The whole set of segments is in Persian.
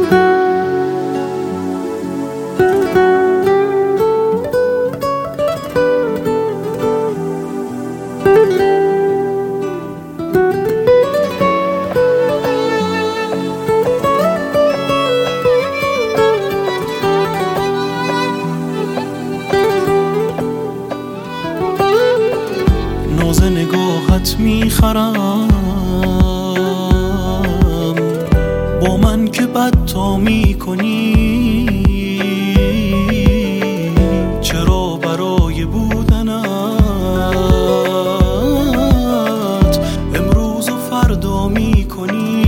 ناز نگاهت میخرم با من که بد تا میکنی، چرا برای بودنت امروز و فردا میکنی؟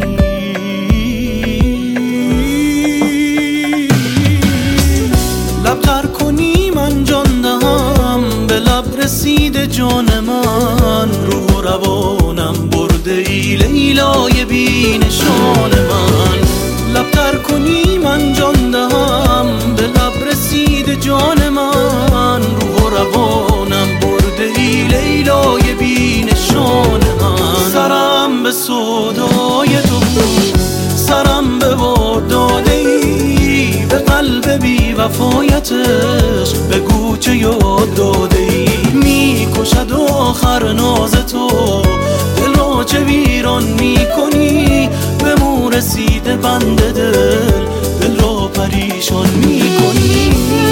لب تر کنی من جان دهم، به لب رسیده جان من، روح و روانم برده ای لیلای بی نشان من. لب تر کنی من جان دهم، به لب رسیده جان من، روح و روانم برده ای لیلای بی نشان من. سرم به سودای تو بود، سرم به باد داده ای، به قلب بی وفایتش بگو چه یاد داده ای. میکشد آخر ناز تو، دل را چه ویران میکنی، به مو رسیده بند دل را پریشان میکنی.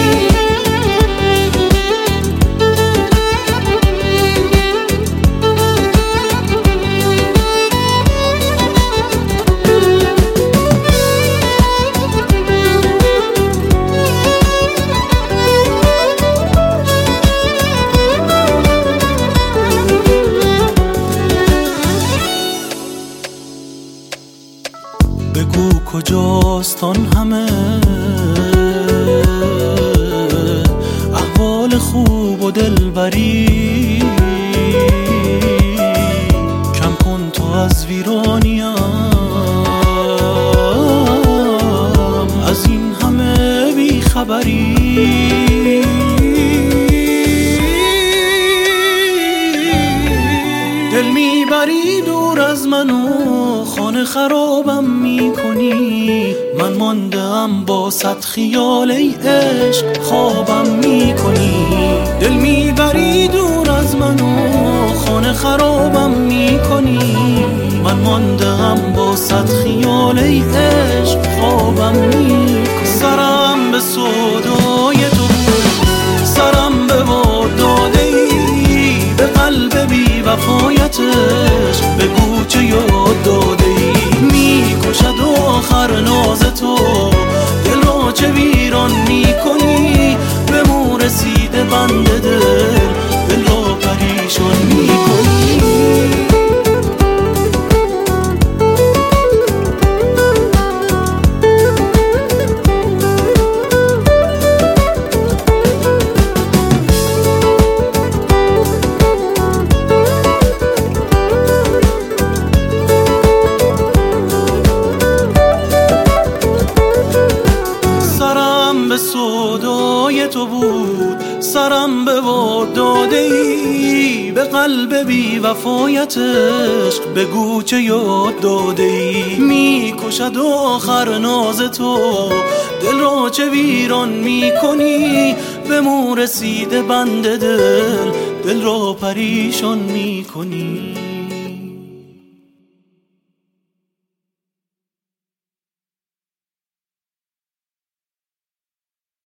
بگو کجاست آن همه احوال خوب و دلبری، کم کن تو از ویرانیم، از این همه بیخبری. دل میبری دور از منو، خانه خرابم میکنی، من ماندم با صد خیال ای عشق خوابم میکنی. دل میبری دور از منو، خانه خرابم میکنی، من ماندم با صد خیال ای عشق خوابم میکنی. سرم به سودای تو بود، سرم به باد داده ای، به قلب بی وفایتش بگو چه یاد داده ای. میکشد آخر ناز تو، دل را چه ویران میکنی، به مو رسیده بند دل را پریشان میکنی. به سودای تو بود، سرم به باد داده ای، به قلب بی وفایتش بگو چه یاد داده ای. میکشد آخر ناز تو، دل را چه ویران میکنی، به مو رسیده بند دل را پریشان میکنی.